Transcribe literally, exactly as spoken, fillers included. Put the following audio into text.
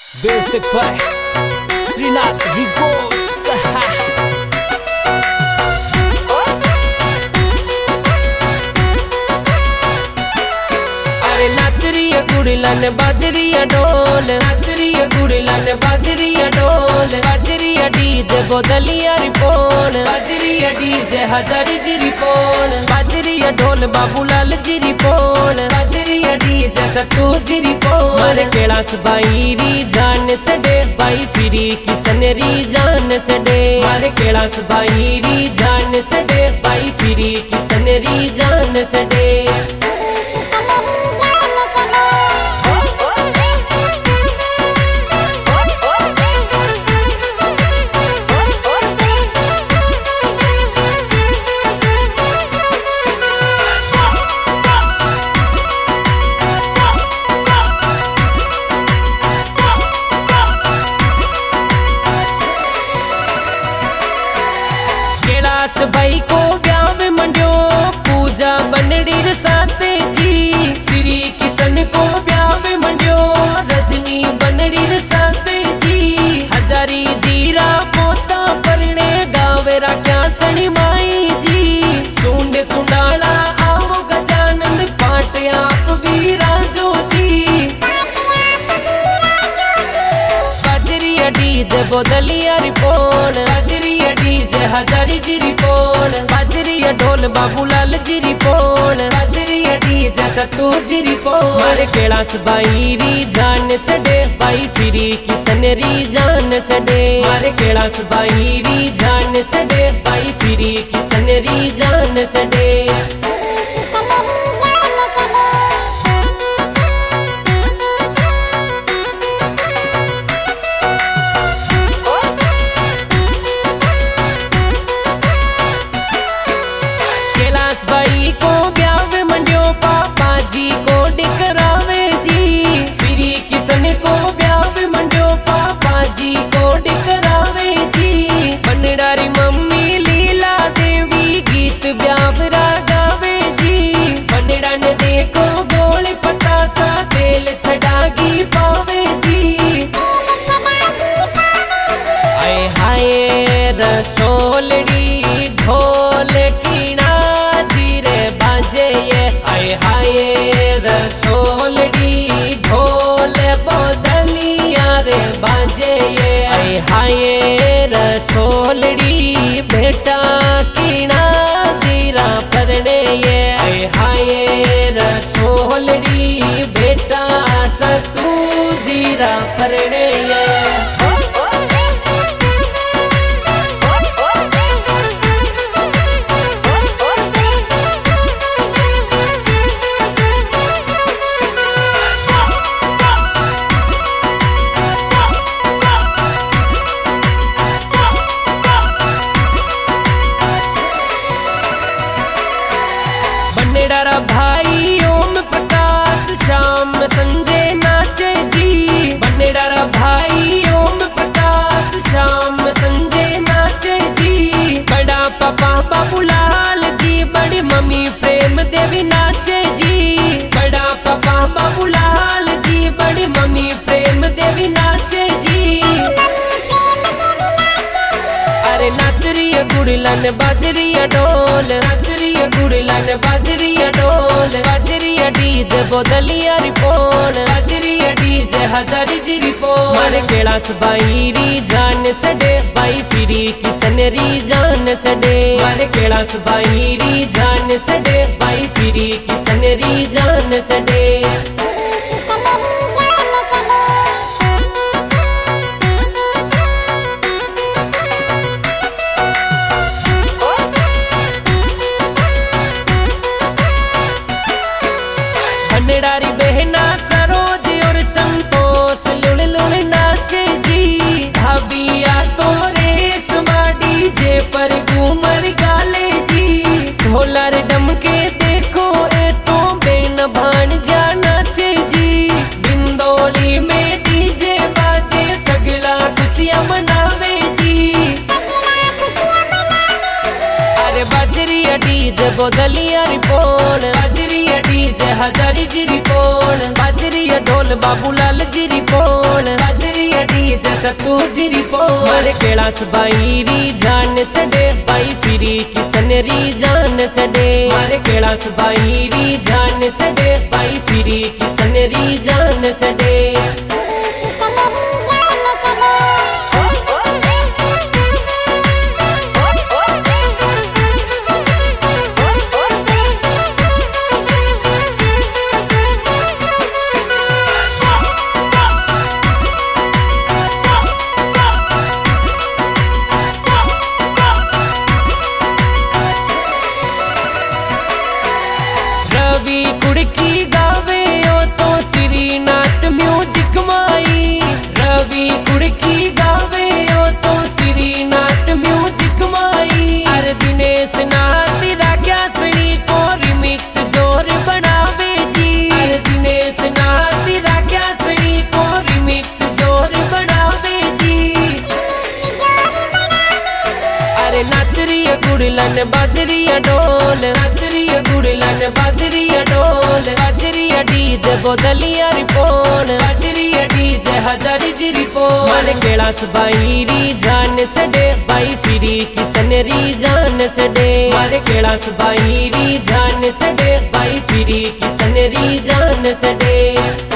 Basic by Srinath Rigos. अरे नाचरिया गुड़िलन बाजरिया ढोल, नाचरिया गुड़िलन बाजरिया ढोल, बाजरिया डीजे बोदलिया रिपोल, बाजरिया डीजे हजारी जी रिपोल, बाजरिया ढोल बाबूलाल जी रिपोल, बाजरिया डीजे सतू जी रिपोल। मारे कैलाश बाई री जान चढ़े, बाई सिरी किशन री जान चढ़े, मारे कैलाश बाई री जान चढ़े, बाई सिरी किशन री जान चढ़े। कैलाश भाई को ब्याव मंड्यो, पूजा बनड़ी रसाते जी, श्री किशन को ब्याव मंड्यो, रजनी बनड़ी रसाते जी, हजारी जीरा पोता परने गावेरा क्या सनी माई जी, सुंड सुंडाला आओ गजानंद पाट आप वीरा जो जी। बाजरिया डीजे बोदलिया रिपोल, बाजरिया डीजे हजारी जी रिपोल, बाजरिया ढोल बाबूलाल जी रिपोल, बाजरिया डीजे सतू जी रिपोल। मारे कैलाश बाई री जान चढ़े, बाई सिरी किशन री जान चढ़े, मारे कैलाश बाई री जान चढ़े, बाई सिरी किशन री जान चढ़े। बाई को ब्याव मंड्यो, पापा जी को डिकरावे जी, श्री किशन को ब्याव मंड्यो, पापा जी को डिकरावे जी, बनडारी मम्मी लीला देवी गीत ब्याव गावे जी, बनडा ने देखो गोली पतासा तेल छड़ागी पावे जी। आए हाय रसोलड़ी ढोल कीना बाजे ये, आए हाय रसोलड़ी ढोल बोदलिया रे बाजे ये, आए हाय रसोलड़ी बेटा कीना जीरा परने ये, आए हाय रसोलड़ी बेटा सतू जीरा परने ये। बनडारा भाई ओम प्रकाश श्याम संजय नाचे जी, बनडारा भाई ओम प्रकाश श्याम संजय नाचे जी, बड़ा पापा बाबूलाल जी, बड़ी मम्मी प्रेम देवी नाचे जी, बड़ा पापा बाबूलाल जी, बड़ी मम्मी प्रेम देवी नाचे जी। अरे नाचरिया गुड़िलन बाजरिया ढोल, नाचरिया गुड़िलन बाजरिया ढोल, बाजरिया डीजे बोदलिया रिपोल, बाजरिया डीजे हजारी जी रिपोल। मारे कैलाश बाई री जान चढ़े, बाई सिरी किशन री जान चढ़े, मारे कैलाश बाई री जान चढ़े, बाई सिरी किशन री जान चढ़े। बनडारी बहना सरोज और संतोष लुड़ लुड़ नाचे जी, भाभिया तो रेस माडी जे पर घूमर गाले जी, ढोलर डमके देखो ए तो बेन भान जा नाचे जी, बिंदोली में डीजे बाजे सगला खुशियां मनावे जी। अरे बाजरिया डीजे बोदलिया रिपोल, बाजरिया डीजे हजारी जी रिपोल, बाजरिया ढोल बाबूलाल जी रिपोल, बाजरिया सतू जिरी पो मारे कैलाश बाई री जान चढ़े बाई सिरी किसन री जान चढ़े मारे कैलाश बाई री जान चढ़े बाई सिरी किसन री जान चढ़े रवि कुड़की गावे ओ तो श्रीनाथ म्यूजिक माई रवि कुड़की गावे ओ तो श्रीनाथ म्यूजिक माई हर दिनेश नाथ राग्या सणी को रिमिक्स जोर बनावे जी हर दिनेश नाथ राग्या सणी को रिमिक्स जोर बनावे जी अरे नाचरिया गुड़लन बाजरिया ढोल नाचरिया गुड़लन बाजरिया ढोल बाजरिया डीजे बोदलिया रिपोल बाजरिया डीजे हजारी जिरी पोल मारे कैलाश बाई री जान चढ़े बाई सिरी किसन री जान चढ़े मारे कैलाश बाई री जान चढ़े बाई सिरी किसन री जान चढ़े।